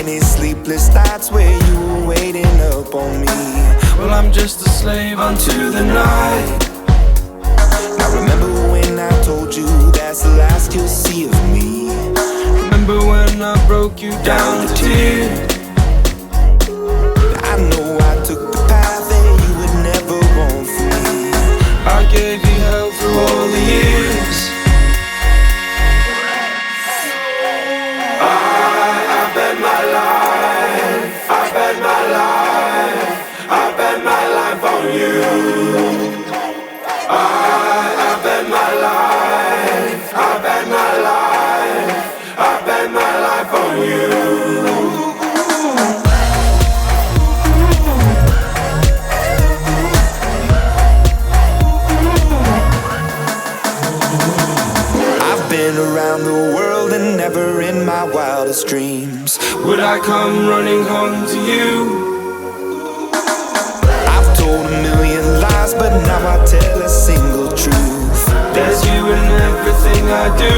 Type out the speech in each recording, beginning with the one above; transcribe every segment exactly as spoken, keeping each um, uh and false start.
many sleepless nights where you were waiting up on me. Well, I'm just a slave unto the night. I remember when I told you that's the last you'll see of me. Remember when I broke you down to tears. I know I took the path that you would never want for me. I gave you hell through all the years. I, I bet my life, I bet my life, I bet my life on you. I, I bet my life, I bet my life, I bet my life on you. Been around the world and never in my wildest dreams would I come running home to you. I've told a million lies, but now I tell a single truth. There's you in everything I do.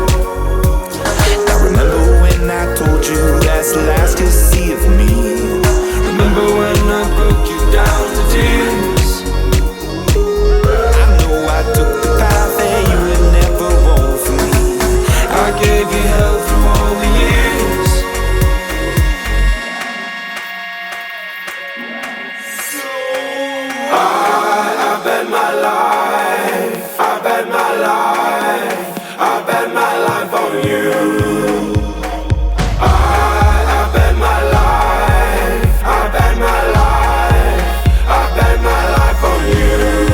I remember when I told you that's the last you'll see of me. Remember when I broke you down to tears. I know I took the path that you would never want for me. I gave you hell through all the years. I, I bet my life, I bet my life, I bet my life on you. I, I bet my life, I bet my life, I bet my life on you.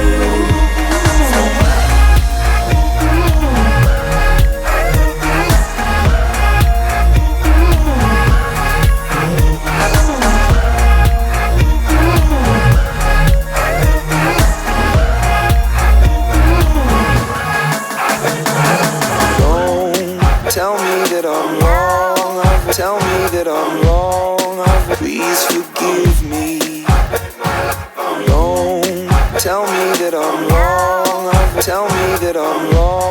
Tell me that I'm wrong, tell me that I'm wrong, please forgive me. Don't tell me that I'm wrong, tell me that I'm wrong.